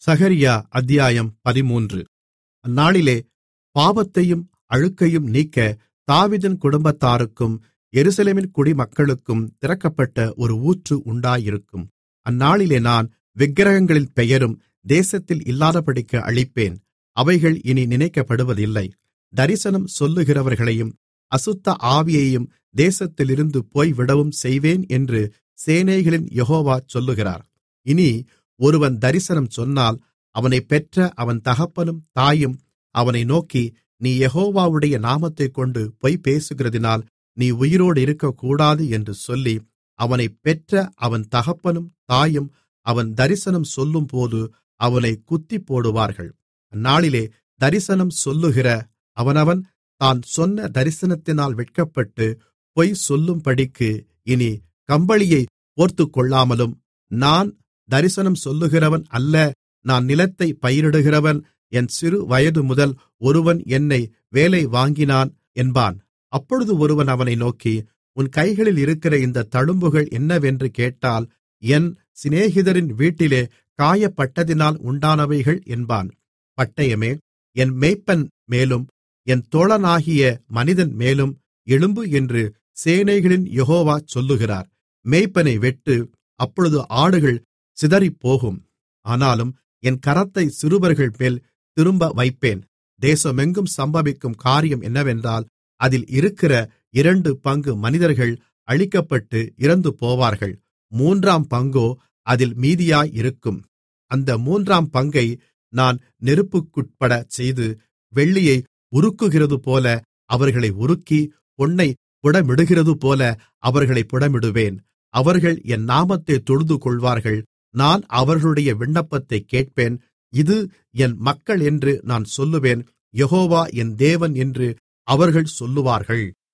சகரியா அத்தியாயம் 13. அந்நாளிலே பாவத்தையும் அழுக்கையும் நீக்க தாவீதின் குடும்பத்தாருக்கும் எருசலேமின் குடிமக்களுக்கும் திறக்கப்பட்ட ஒரு ஊற்று உண்டாயிருக்கும். அந்நாளிலே நான் விக்கிரகங்களின் பெயரும் தேசத்தில் இல்லாதபடிக்கு அழிப்பேன். அவைகள் இனி நினைக்கப்படுவதில்லை. தரிசனம் சொல்லுகிறவர்களையும் அசுத்த ஆவியையும் தேசத்திலிருந்து போய்விடவும் செய்வேன் என்று சேனைகளின் யெகோவா சொல்லுகிறார். இனி ஒருவன் தரிசனம் சொன்னால் அவனைப் பெற்ற அவன் தகப்பனும் தாயும் அவனை நோக்கி, நீ யெகோவாவுடைய நாமத்தைக்கொண்டு பொய் பேசுகிறதினால் நீ உயிரோடு இருக்கக்கூடாது என்று சொல்லி, அவனைப் பெற்ற அவன் தகப்பனும் தாயும் அவன் தரிசனம் சொல்லும்போது அவனைக் குத்திப்போடுவார்கள். அந்நாளிலே தரிசனம் சொல்லுகிற அவனவன் தான் சொன்ன தரிசனத்தினால் வெட்கப்பட்டு பொய் சொல்லும்படிக்கு இனி கம்பளியைப் போர்த்துக்கொள்ளாமலும், நான் தரிசனம் சொல்லுகிறவன் அல்ல, நான் நிலத்தை பயிரிடுகிறவன், என் சிறு வயது முதல் ஒருவன் என்னை வேலை வாங்கினான் என்பான். அப்பொழுது ஒருவன் அவனை நோக்கி, உன் கைகளில் இருக்கிற இந்த தழும்புகள் என்னவென்று கேட்டால், என் சிநேகிதரின் வீட்டிலே காயப்பட்டதினால் உண்டானவைகள் என்பான். பட்டயமே, என் மேய்ப்பன் மேலும் என் தோழனாகிய மனிதன் மேலும் எழும்பு என்று சேனைகளின் யெகோவா சொல்லுகிறார். மேய்ப்பனை வெட்டு, அப்பொழுது ஆடுகள் சிதறிப்போகும். ஆனாலும் என் கரத்தை சிறுவர்கள் மேல் திரும்ப வைப்பேன். தேசமெங்கும் சம்பவிக்கும் காரியம் என்னவென்றால், அதில் இருக்கிற 2 பங்கு மனிதர்கள் அழிக்கப்பட்டு இறந்து போவார்கள். 3ஆம் பங்கோ அதில் மீதியாயிருக்கும். அந்த 3ஆம் பங்கை நான் நெருப்புக்குட்படச் செய்து, வெள்ளியை உருக்குகிறதுபோல அவர்களை உருக்கி, பொன்னைப் புடமிடுகிறதுபோல அவர்களைப் புடமிடுவேன். அவர்கள் என் நாமத்தைத் தொழுதுகொள்வார்கள். நான் அவர்களுடைய விண்ணப்பத்தைக் கேட்பேன். இது என் மக்கள் என்று நான் சொல்லுவேன். யெகோவா என் தேவன் என்று அவர்கள் சொல்லுவார்கள்.